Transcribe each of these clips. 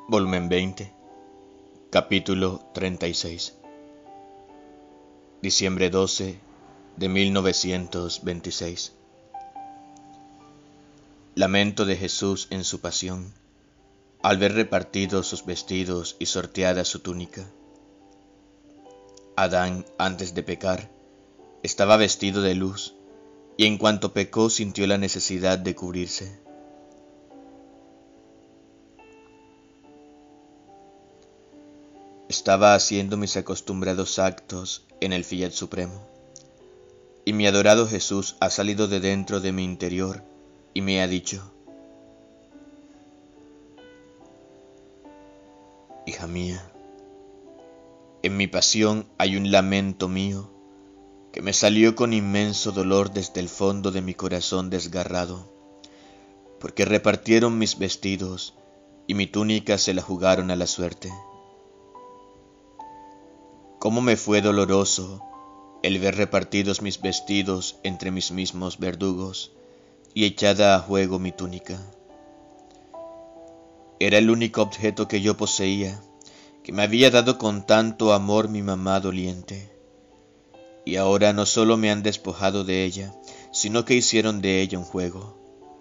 Volumen 20, capítulo 36. Diciembre 12 de 1926. Lamento de Jesús en su pasión, al ver repartidos sus vestidos y sorteada su túnica. Adán, antes de pecar, estaba vestido de luz, y en cuanto pecó sintió la necesidad de cubrirse. Estaba haciendo mis acostumbrados actos en el Fiat Supremo, y mi adorado Jesús ha salido de dentro de mi interior y me ha dicho: hija mía, en mi pasión hay un lamento mío que me salió con inmenso dolor desde el fondo de mi corazón desgarrado, porque repartieron mis vestidos y mi túnica se la jugaron a la suerte. Cómo me fue doloroso el ver repartidos mis vestidos entre mis mismos verdugos y echada a juego mi túnica. Era el único objeto que yo poseía, que me había dado con tanto amor mi mamá doliente, y ahora no solo me han despojado de ella, sino que hicieron de ella un juego.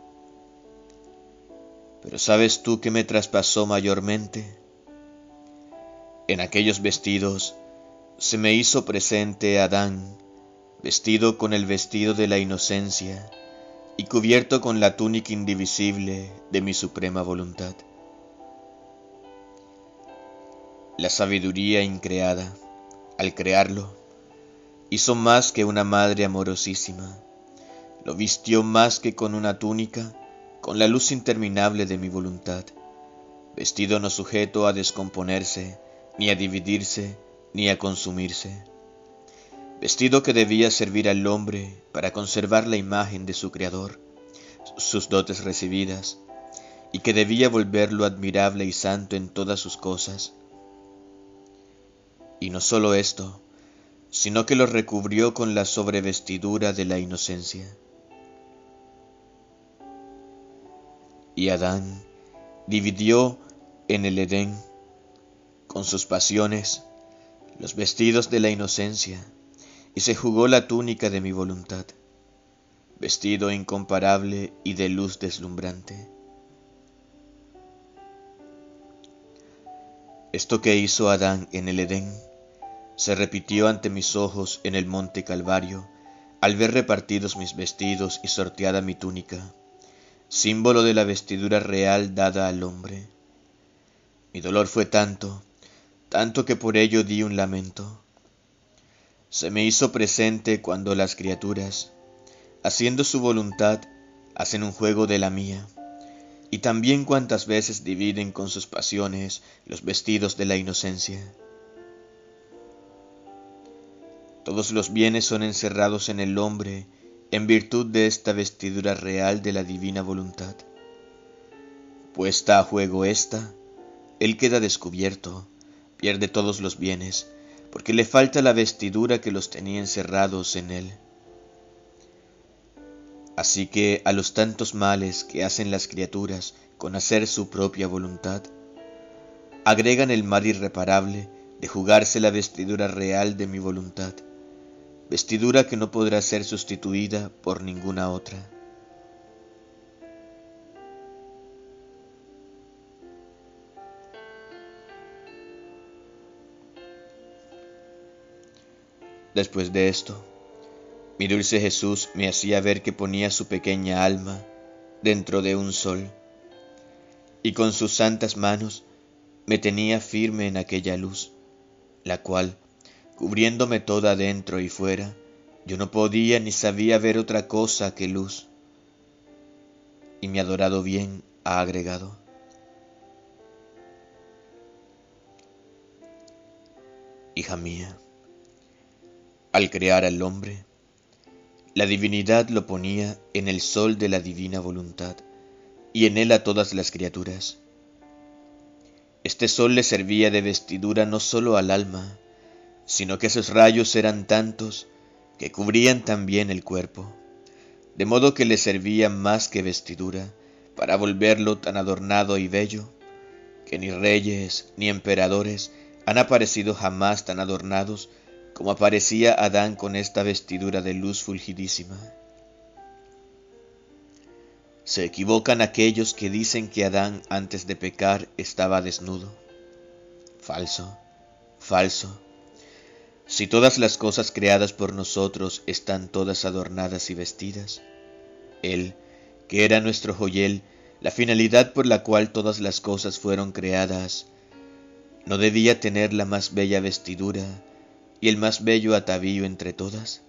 Pero ¿sabes tú qué me traspasó mayormente? En aquellos vestidos se me hizo presente Adán, vestido con el vestido de la inocencia y cubierto con la túnica indivisible de mi suprema voluntad. La sabiduría increada, al crearlo, hizo más que una madre amorosísima, lo vistió más que con una túnica, con la luz interminable de mi voluntad, vestido no sujeto a descomponerse, ni a dividirse, ni a consumirse, vestido que debía servir al hombre para conservar la imagen de su Creador, sus dotes recibidas, y que debía volverlo admirable y santo en todas sus cosas. Y no solo esto, sino que lo recubrió con la sobrevestidura de la inocencia. Y Adán dividió en el Edén, con sus pasiones, los vestidos de la inocencia, y se jugó la túnica de mi voluntad, vestido incomparable y de luz deslumbrante. Esto que hizo Adán en el Edén se repitió ante mis ojos en el monte Calvario, al ver repartidos mis vestidos y sorteada mi túnica, símbolo de la vestidura real dada al hombre. Mi dolor fue tanto que por ello di un lamento. Se me hizo presente cuando las criaturas, haciendo su voluntad, hacen un juego de la mía, y también cuantas veces dividen con sus pasiones los vestidos de la inocencia. Todos los bienes son encerrados en el hombre en virtud de esta vestidura real de la divina voluntad. Puesta a juego ésta, él queda descubierto, pierde todos los bienes, porque le falta la vestidura que los tenía encerrados en él. Así que a los tantos males que hacen las criaturas con hacer su propia voluntad, agregan el mal irreparable de jugarse la vestidura real de mi voluntad, vestidura que no podrá ser sustituida por ninguna otra. Después de esto, mi dulce Jesús me hacía ver que ponía su pequeña alma dentro de un sol, y con sus santas manos me tenía firme en aquella luz, la cual, cubriéndome toda dentro y fuera, yo no podía ni sabía ver otra cosa que luz. Y mi adorado bien ha agregado: hija mía, al crear al hombre, la divinidad lo ponía en el sol de la divina voluntad, y en él a todas las criaturas. Este sol le servía de vestidura no solo al alma, sino que sus rayos eran tantos que cubrían también el cuerpo, de modo que le servía más que vestidura para volverlo tan adornado y bello, que ni reyes ni emperadores han aparecido jamás tan adornados como aparecía Adán con esta vestidura de luz fulgidísima. Se equivocan aquellos que dicen que Adán antes de pecar estaba desnudo. Falso, falso. Si todas las cosas creadas por nosotros están todas adornadas y vestidas, Él, que era nuestro joyel, la finalidad por la cual todas las cosas fueron creadas, ¿no debía tener la más bella vestidura y el más bello atavío entre todas?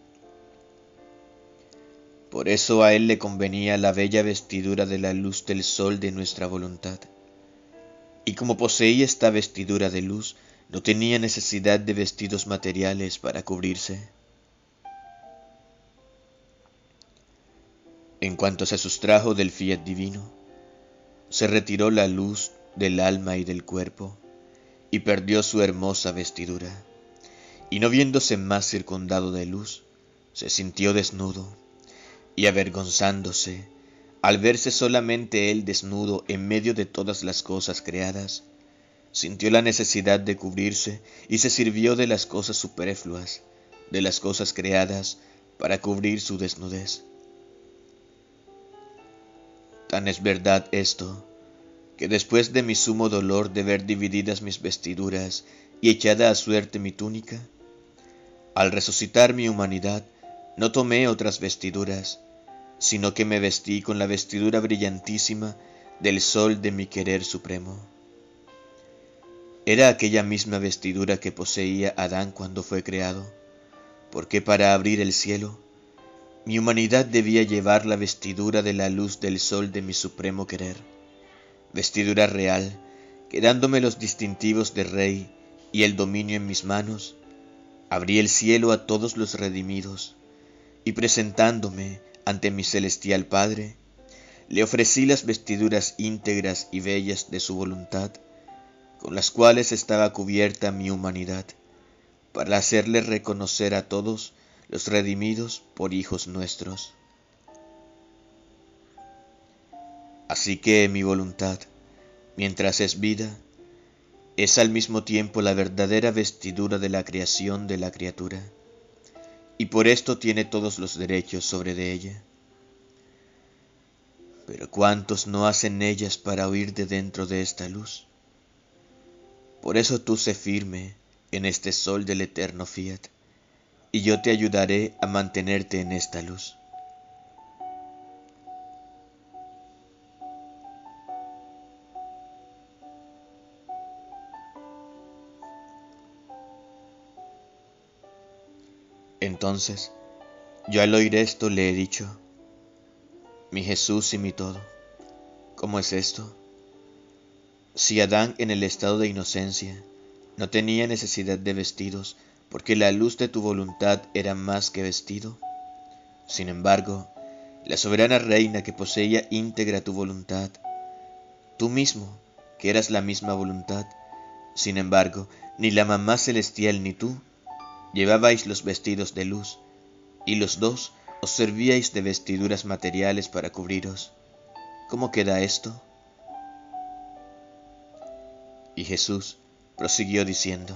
Por eso a Él le convenía la bella vestidura de la luz del sol de nuestra voluntad. Y como poseía esta vestidura de luz, no tenía necesidad de vestidos materiales para cubrirse. En cuanto se sustrajo del fiat divino, se retiró la luz del alma y del cuerpo, y perdió su hermosa vestidura, y no viéndose más circundado de luz, se sintió desnudo, y avergonzándose, al verse solamente él desnudo en medio de todas las cosas creadas, sintió la necesidad de cubrirse y se sirvió de las cosas superfluas, de las cosas creadas, para cubrir su desnudez. Tan es verdad esto, que después de mi sumo dolor de ver divididas mis vestiduras y echada a suerte mi túnica, al resucitar mi humanidad, no tomé otras vestiduras, sino que me vestí con la vestidura brillantísima del sol de mi querer supremo. Era aquella misma vestidura que poseía Adán cuando fue creado, porque para abrir el cielo, mi humanidad debía llevar la vestidura de la luz del sol de mi supremo querer, vestidura real, que dándome los distintivos de rey y el dominio en mis manos, abrí el cielo a todos los redimidos, y presentándome ante mi celestial Padre, le ofrecí las vestiduras íntegras y bellas de su voluntad, con las cuales estaba cubierta mi humanidad, para hacerle reconocer a todos los redimidos por hijos nuestros. Así que mi voluntad, mientras es vida, es al mismo tiempo la verdadera vestidura de la creación de la criatura, y por esto tiene todos los derechos sobre de ella. Pero ¿cuántos no hacen ellas para huir de dentro de esta luz? Por eso tú sé firme en este sol del eterno fiat, y yo te ayudaré a mantenerte en esta luz. Entonces, yo al oír esto le he dicho, mi Jesús y mi todo, ¿cómo es esto? Si Adán en el estado de inocencia no tenía necesidad de vestidos, porque la luz de tu voluntad era más que vestido, sin embargo, la soberana reina que poseía íntegra tu voluntad, tú mismo, que eras la misma voluntad, sin embargo, ni la mamá celestial ni tú llevabais los vestidos de luz, y los dos os servíais de vestiduras materiales para cubriros. ¿Cómo queda esto? Y Jesús prosiguió diciendo,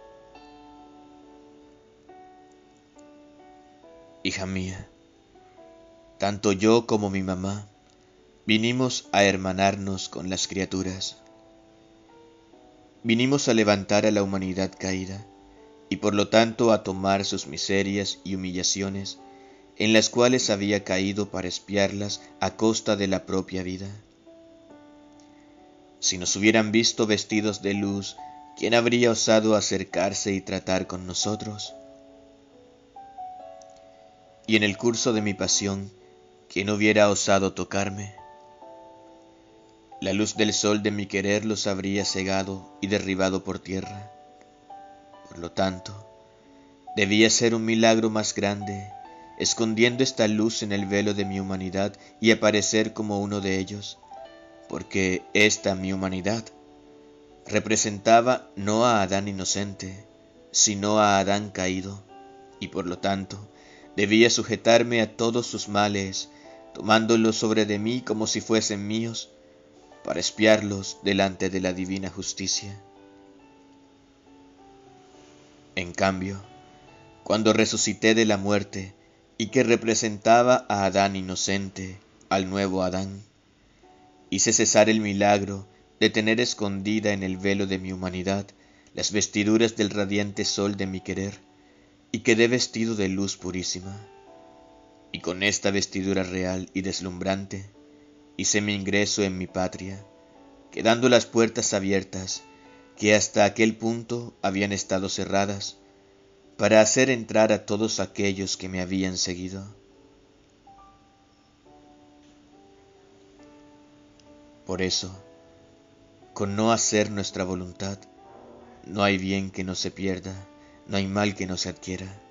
hija mía, tanto yo como mi mamá vinimos a hermanarnos con las criaturas. Vinimos a levantar a la humanidad caída, y por lo tanto a tomar sus miserias y humillaciones, en las cuales había caído para expiarlas a costa de la propia vida. Si nos hubieran visto vestidos de luz, ¿quién habría osado acercarse y tratar con nosotros? Y en el curso de mi pasión, ¿quién hubiera osado tocarme? La luz del sol de mi querer los habría cegado y derribado por tierra. Por lo tanto, debía ser un milagro más grande, escondiendo esta luz en el velo de mi humanidad y aparecer como uno de ellos, porque esta mi humanidad representaba no a Adán inocente, sino a Adán caído, y por lo tanto debía sujetarme a todos sus males, tomándolos sobre de mí como si fuesen míos, para espiarlos delante de la divina justicia. En cambio, cuando resucité de la muerte y que representaba a Adán inocente, al nuevo Adán, hice cesar el milagro de tener escondida en el velo de mi humanidad las vestiduras del radiante sol de mi querer, y quedé vestido de luz purísima. Y con esta vestidura real y deslumbrante, hice mi ingreso en mi patria, quedando las puertas abiertas, que hasta aquel punto habían estado cerradas, para hacer entrar a todos aquellos que me habían seguido. Por eso, con no hacer nuestra voluntad, no hay bien que no se pierda, no hay mal que no se adquiera.